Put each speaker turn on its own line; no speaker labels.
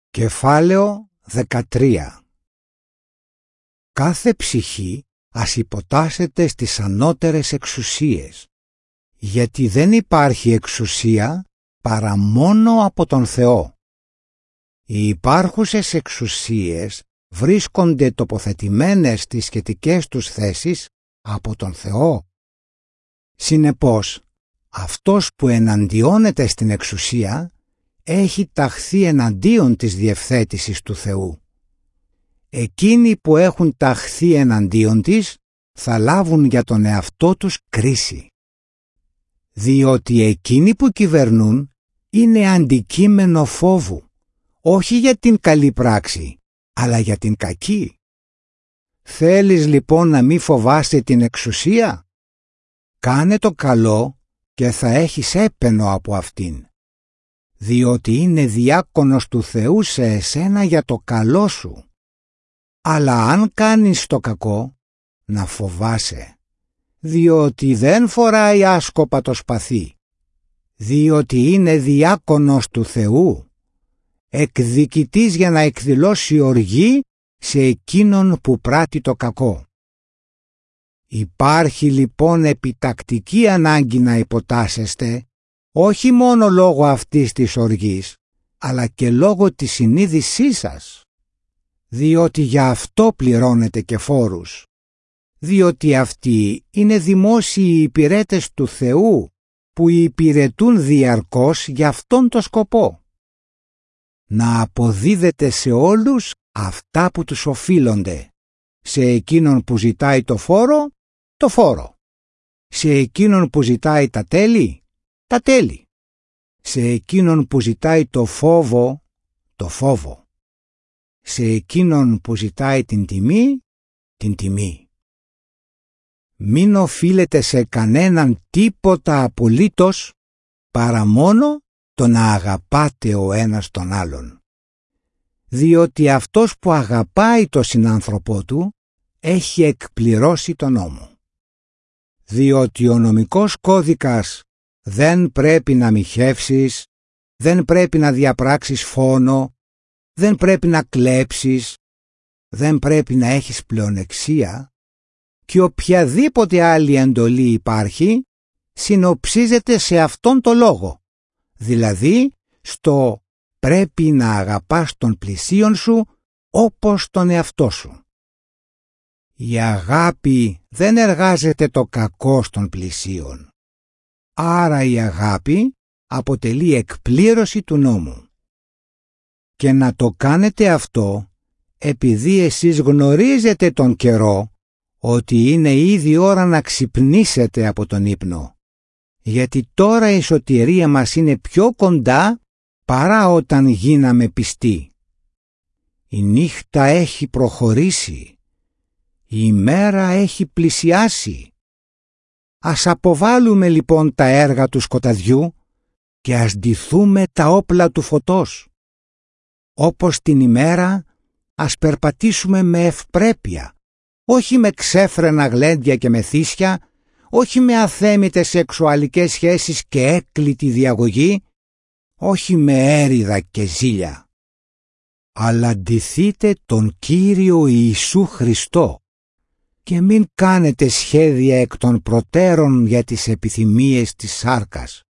Κεφάλαιο 13. Κάθε ψυχή ας υποτάσσεται στις ανώτερες εξουσίες, γιατί δεν υπάρχει εξουσία παρά μόνο από τον Θεό. Οι υπάρχουσες εξουσίες βρίσκονται τοποθετημένες στις σχετικές τους θέσεις από τον Θεό. Συνεπώς, αυτός που εναντιώνεται στην εξουσία έχει ταχθεί εναντίον της διευθέτησης του Θεού. Εκείνοι που έχουν ταχθεί εναντίον της θα λάβουν για τον εαυτό τους κρίση. Διότι εκείνοι που κυβερνούν είναι αντικείμενο φόβου, όχι για την καλή πράξη, αλλά για την κακή. Θέλεις λοιπόν να μη φοβάσαι την εξουσία? Κάνε το καλό και θα έχεις έπαινο από αυτήν, διότι είναι διάκονος του Θεού σε εσένα για το καλό σου. Αλλά αν κάνεις το κακό, να φοβάσαι, διότι δεν φοράει άσκοπα το σπαθί, διότι είναι διάκονος του Θεού, εκδικητής για να εκδηλώσει οργή σε εκείνον που πράττει το κακό. Υπάρχει λοιπόν επιτακτική ανάγκη να υποτάσσεστε, όχι μόνο λόγω αυτής της οργής, αλλά και λόγω της συνείδησής σας, διότι για αυτό πληρώνετε και φόρους, διότι αυτοί είναι δημόσιοι υπηρέτες του Θεού που υπηρετούν διαρκώς για αυτόν τον σκοπό. Να αποδίδετε σε όλους αυτά που τους οφείλονται, σε εκείνον που ζητάει το φόρο, το φόρο, σε εκείνον που ζητάει τα τέλη, τα τέλη, σε εκείνον που ζητάει το φόβο, το φόβο, σε εκείνον που ζητάει την τιμή, την τιμή. Μην οφείλετε σε κανέναν τίποτα απολύτως, παρά μόνο το να αγαπάτε ο ένας τον άλλον. Διότι αυτός που αγαπάει τον συνάνθρωπό του, έχει εκπληρώσει τον νόμο. Διότι ο νομικός κώδικας δεν πρέπει να μοιχεύσεις, δεν πρέπει να διαπράξεις φόνο, δεν πρέπει να κλέψεις, δεν πρέπει να έχεις πλεονεξία και οποιαδήποτε άλλη εντολή υπάρχει συνοψίζεται σε αυτόν το λόγο, δηλαδή στο πρέπει να αγαπάς τον πλησίον σου όπως τον εαυτό σου. Η αγάπη δεν εργάζεται το κακό στον πλησίον, άρα η αγάπη αποτελεί εκπλήρωση του νόμου. Και να το κάνετε αυτό επειδή εσείς γνωρίζετε τον καιρό ότι είναι ήδη ώρα να ξυπνήσετε από τον ύπνο, γιατί τώρα η σωτηρία μας είναι πιο κοντά παρά όταν γίναμε πιστοί. Η νύχτα έχει προχωρήσει, η ημέρα έχει πλησιάσει. Ας αποβάλουμε λοιπόν τα έργα του σκοταδιού και ας ντυθούμε τα όπλα του φωτός. Όπως την ημέρα ας περπατήσουμε με ευπρέπεια, όχι με ξέφρενα γλέντια και μεθύσια, όχι με αθέμητες σεξουαλικές σχέσεις και έκλητη διαγωγή, όχι με έριδα και ζήλια. Αλλά ντυθείτε τον Κύριο Ιησού Χριστό και μην κάνετε σχέδια εκ των προτέρων για τις επιθυμίες της σάρκας.